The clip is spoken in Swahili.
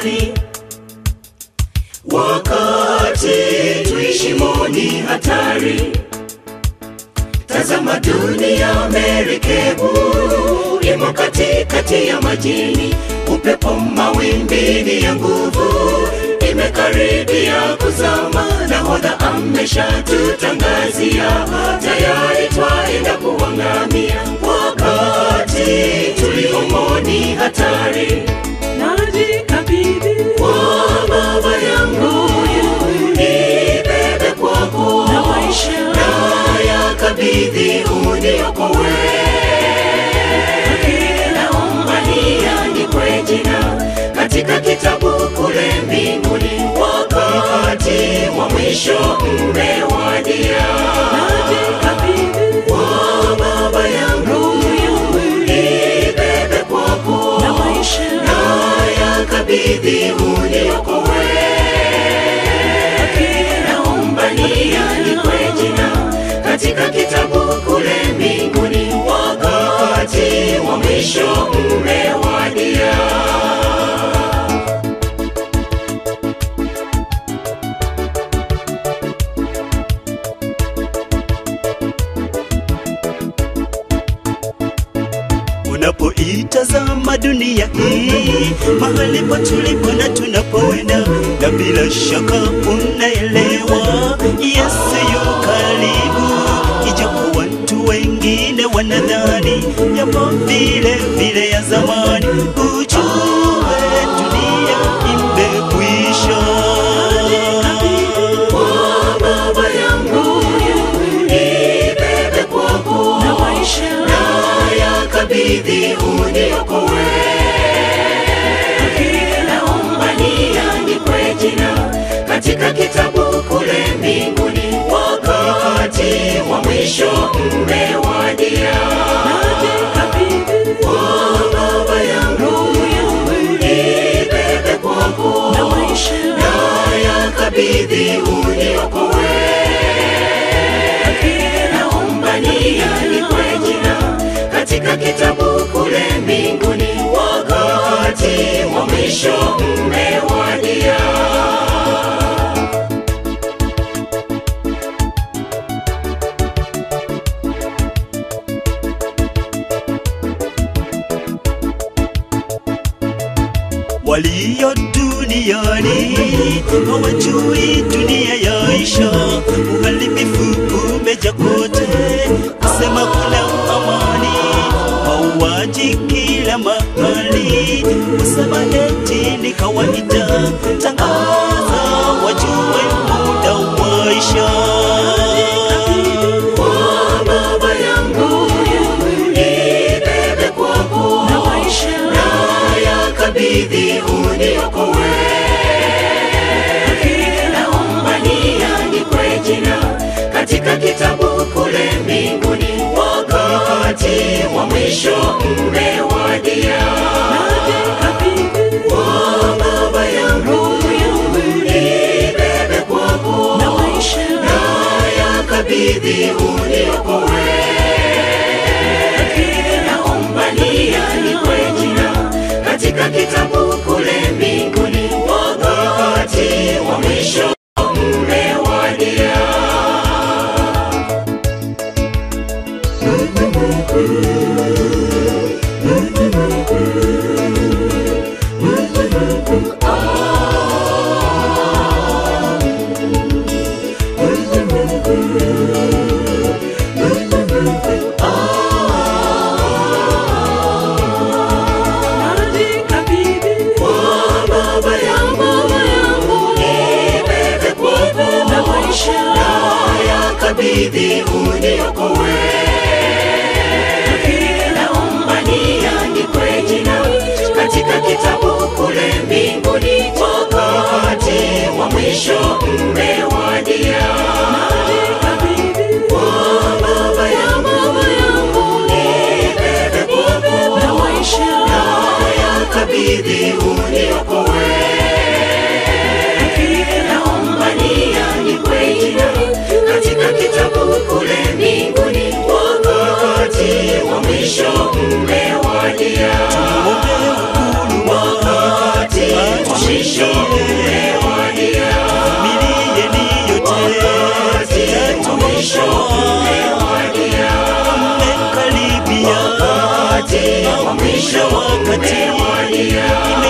zamani. Wakati tuishimo ni hatari. Tazama dunia merikebu imo katikati ya majini. Upepo mawimbi ya nguvu imekaribia kuzama. Nahodha ameshatutangazia tayari twaenda kuangamia. Wakati tuliomo ni hatari. Najikabidhi kwa Baba yangu, nibebe kwako na maisha, na yakabidhi uniokoe. Naomba niandikwe jina katika kitabu kule mbinguni. Wakati wa mwisho umewadia. najikabidhi kwa Baba yangu, nibebe kwako na maisha, na yakabidhi uniokoe. Naomba niandikwe jina katika kitabu kule mbinguni. Wakati wa mwisho umewadia. Unapoitazama dunia hii, mahali pa tulipo na tunapoenda, na bila shaka unaelewa Yesu yu karibu. Ijapo watu wengine wanadhani yapo vile vile ya zamani, ujue dunia imekwisha. Kwa Baba yangu, nibebe kwako na maisha, yakabidhi uniokoe. Naomba niandikwe jina katika kitabu kule mbinguni. Wakati wa mwisho umewadia. najikabidhi kwa Baba yangu, nibebe kwako na maisha, na yakabidhi uniokoe. Naomba niandikwe jina katika kitabu kule mbinguni. Wakati wa mwisho umewadia. Walio duniani hawajui dunia yaisha. Uharibifu umejaa kote, kusema kuna amani, mauaji kila mahali. Kusema eti ni kawaida, tangaza wajue muda waisha. Kwa Baba yangu, nibebe kwako na maisha, na yakabidhi uniokoe. Naomba niandikwe jina katika kitabu kule mbinguni. Wakati wa mwisho umewadia. najikabidhi kwa Baba yangu, nibebe kwako na maisha, na yakabidhi uniokoe. Naomba niandikwe jina katika kitabu kule mbinguni. Wakati wa mwisho umewadia. najikabidhi Kwa Baba yangu, nibebe kwako na maisha, na yakabidhi uniokoe. Naomba niandikwe jina katika kitabu kule mbinguni. Wakati wa mwisho umewadia. najikabidhi Kwa Baba yangu, nibebe kwako na maisha, na yakabidhi uniokoe. Naomba niandikwe jina katika kitabu kule mbinguni. Wakati wa mwisho umewadia. Wakati wa mwisho umewadia.